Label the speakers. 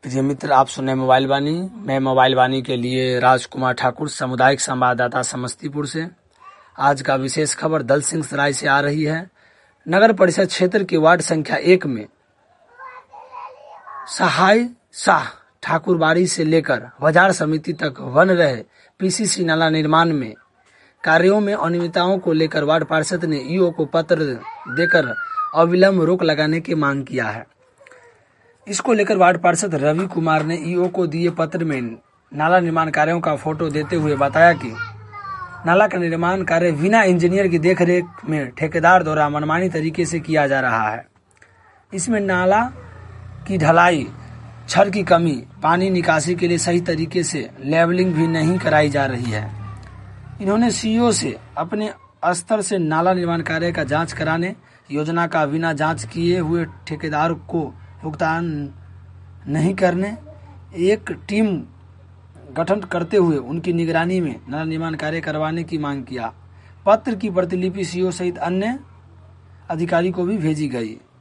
Speaker 1: प्रिय मित्र, आप सुने मोबाइल वाणी। मैं मोबाइल वाणी के लिए राजकुमार ठाकुर, सामुदायिक संवाददाता समस्तीपुर से। आज का विशेष खबर दल सिंह सराय से आ रही है। नगर परिषद क्षेत्र के वार्ड संख्या 1 में सहाय शाह ठाकुरबाड़ी से लेकर बाजार समिति तक बन रहे पीसीसी नाला निर्माण में कार्यों में अनियमितताओं को लेकर वार्ड पार्षद ने ईओ को पत्र देकर अविलंब रोक लगाने की मांग किया है। इसको लेकर वार्ड पार्षद रवि कुमार ने ईओ को दिए पत्र में नाला निर्माण कार्यों का फोटो देते हुए बताया कि नाला का निर्माण कार्य बिना इंजीनियर की देखरेख में ठेकेदार द्वारा मनमानी तरीके से किया जा रहा है। इसमें नाला की ढलाई, छड़ की कमी, पानी निकासी के लिए सही तरीके से लेवलिंग भी नहीं कराई जा रही है। इन्होंने सीईओ से अपने स्तर से नाला निर्माण कार्य का जांच कराने, योजना का बिना जांच किए हुए ठेकेदार को भुगतान नहीं करने, एक टीम गठन करते हुए उनकी निगरानी में नाला निर्माण कार्य करवाने की मांग किया। पत्र की प्रतिलिपि सीईओ सहित अन्य अधिकारी को भी भेजी गई।